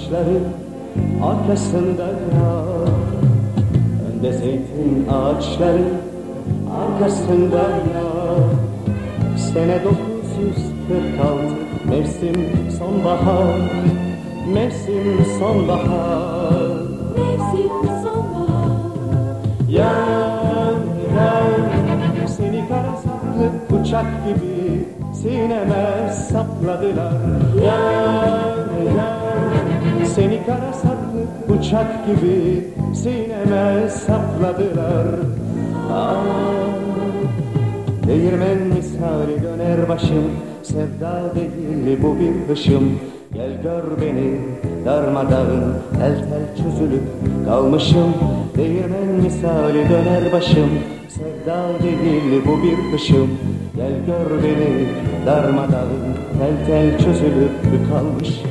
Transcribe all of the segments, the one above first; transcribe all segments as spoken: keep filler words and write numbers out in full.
ağaçları arkasında yar, önde zeytin ağaçları arkasında yar. Sene dokuz yüz kırk altı, mevsim sonbahar, mevsim sonbahar, mevsim sonbahar. Yar, yar, seni kara saplı bıçak gibi sineme sapladılar. Yar, yar, seni kara saplı bıçak gibi sineme sapladılar. Ah, değirmen misali döner başım, sevda değil bu bir hışım. Gel gör beni darmadağın, tel tel çözülüp kalmışım. Değirmen misali döner başım, sevda değil bu bir hışım. Gel gör beni darmadağın, tel tel çözülüp kalmışım.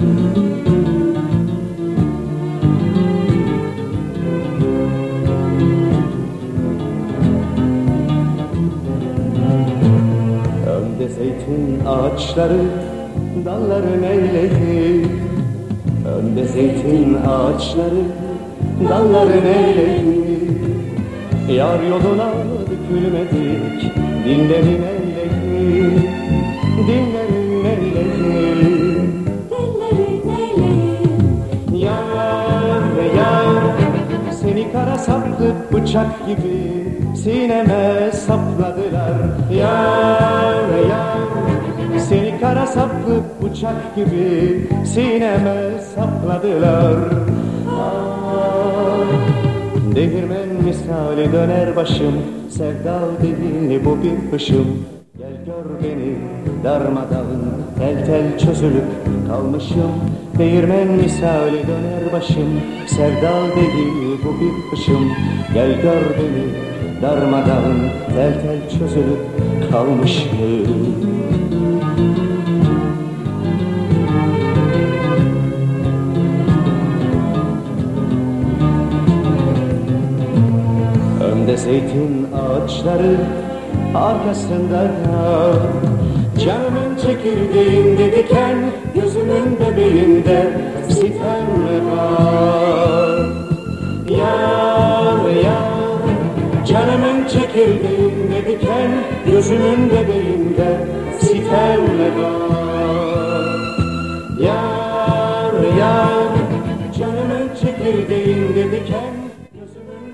Önde zeytin ağaçları dalları neyledi, önde zeytin ağaçları dalları neyledi. Yar yoluna dökülmedik, dinlerin eyledi, dinlerin eyledi. Dillerin eyleyin. Yar, yar, seni kara saplı bıçak gibi sineme sapladılar. Yar, yar, seni kara saplı bıçak gibi sineme sapladılar. Ah, değirmen misali döner başım, sevdal değil bu bir hışım. Gel gör beni darmadağın, tel tel çözülüp kalmışım. Değirmen misali döner başım, sevdal değil bu bir hışım. Gel gör beni darmadağın, tel tel çözülüp kalmışım. Önde zeytin ağaçları arkasında yar, canımın çekirdeğinde diken, gözümün bebeğinde sitem var. Yar, yar, canımın çekirdeğinde diken, gözümün bebeğinde sitem var. Yar, yar, canımın çekirdeğinde diken, gözümün